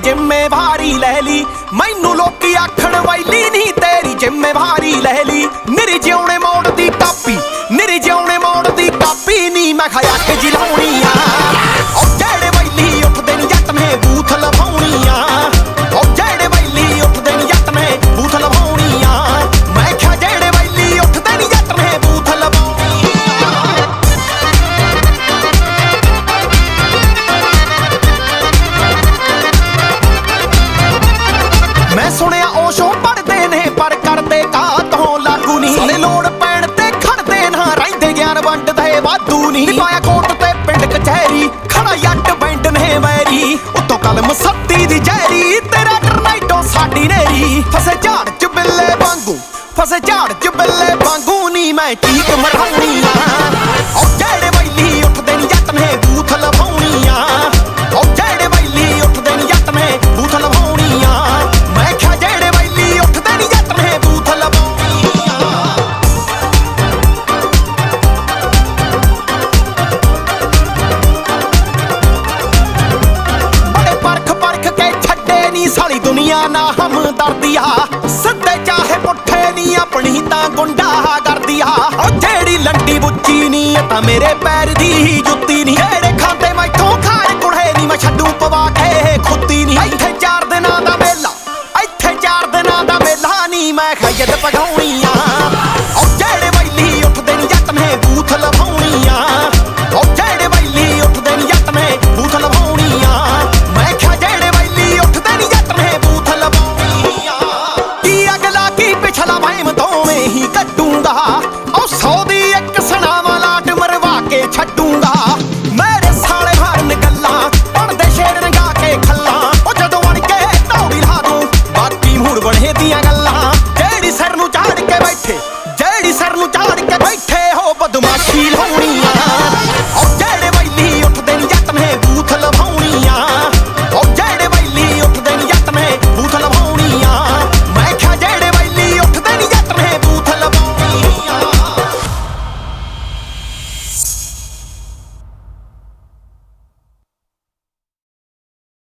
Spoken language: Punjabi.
ਜ਼ਿੰਮੇਵਾਰੀ ਲੈ ਲਈ। ਮੈਨੂੰ ਲੋਕੀ ਆਖਣ ਵੈਲੀ ਨਹੀਂ ਤੇਰੀ ਜ਼ਿੰਮੇਵਾਰੀ ਲੈ ਲਈ। ਨਿਰੀ ਜਿਉਣੇ ਮੋੜ ਦੀ ਕਾਪੀ, ਨਿਰੀ ਜਿਉਣੇ ਮੋੜ ਦੀ ਕਾਪੀ ਨੀ ਮੈਂ ਖਾਇਆ ਕਿ ਜਿਲਾਉਣੀ ਆ। ਉਹ ਜਿਹੜੇ ਵੈਲੀ ਉੱਠਦੇ ਨੀ ਜੱਟ ਨੇ ਬੂਥ ਲਵਾਉਣੀ ਆ। ਉਹ ਜਿਹੜੇ ਵੈਲੀ ਉੱਠਦੇ ਨੀ ਜੱਟ ਨੇ ਬੂਥ ਲਵਾਉਣੀ ਆ। ਮੈਂ ਕਿਹਾ ਜਿਹੜੇ ਵੈਲੀ ਉੱਠਦੇ ਨੀ ਜੱਟ ਨੇ ਬੂਥ ਲਵਾਉਣੀ ਆ। ਮੈਂ ਸੁਣਿਆ ਓਸ਼ੋ ਪੜਦੇ ਨੇ ਪਰ ਕਰਦੇ ਕਾਤੋਂ ਲਾਗੂ ਨਹੀਂ। ਸਾਰੇ ਲੋੜ ਪੈਣ ਤੇ ਖੜਦੇ ਨਾ ਰਹਿੰਦੇ ਗਿਆਨ ਵੰਡਦੇ ਵਾਧੂ ਨਹੀਂ। ਪਾਇਆ ਕੋਟ ਤੇ ਪਿੰਡ ਕਚਹਿਰੀ ਖੜਾ ਜੱਟ ਬੈਂਡ ਨੇ ਵੈਰੀ। ਉੱਤੋਂ ਕਲਮ ਸੱਤੀ ਦੀ ਜ਼ਹਿਰੀ ਤੇਰਾ ਟਰਨਾਈਟੋ ਸਾਡੀ ਨੇਰੀ। ਫਸੇ ਝਾੜ ਚ ਬਿੱਲੇ ਵਾਂਗੂ, ਫਸੇ ਝਾੜ ਚ ਬਿੱਲੇ ਵਾਂਗੂ ਨੀ ਮੈਂ ਚੀਕ ਮਰਾਉਣੀ ਆ। ਉਹ ਜਿਹੜੇ ਵੈਲੀ ਉੱਠਦੇ ਨੀ ਜੱਟ ਨੇ ਬੂਥ ਲਵਾਉਣੀ ਆ। ਉਹ ਜਿਹੜੇ ਵੈਲੀ ਉੱਠਦੇ ਨੀ ਜੱਟ ਨੇ ਬੂਥ ਲਵਾਉਣੀ ਆ। ਮੈਂ ਕਿਹਾ ਜਿਹੜੇ ਵੈਲੀ ਉੱਠਦੇ ਨੀ ਜੱਟ ਨੇ ਬੂਥ ਲਵਾਉਣੀ ਆ। ਬੜੇ ਪਰਖ ਪਰਖ ਕੇ ਛੱਡੇ ਨੀ ਸਾਲੀ ਦੁਨੀਆ ਨਾ ਹਮਦਰਦੀ ਆ। ਸਿੱਧੇ ਚਾਹੇ ਪੁੱਠੇ ਨੀ ਆਪਣੀ ਤਾਂ ਗੁੰਡਾ ਕਰਦੀ ਆ। ਉਹ ਜਿਹੜੀ ਲੰਡੀ ਬੁੱਚੀ ਨੀ ਇਹ ਤਾਂ ਮੇਰੇ ਪੈਰ ਦੀ ਹੀ ਜੁੱਤੀ ਨੀ। ਜਿਹੜੇ ਖਾਂਦੇ ਮੈਥੋਂ ਖਾੜ ਕੁੜੇ ਨੀ ਮੈਂ ਛੱਡੂ ਪਵਾ ਕੇ ਖੁੱਤੀ ਨੀ। ਇੱਥੇ 4 ਦਿਨਾਂ ਦਾ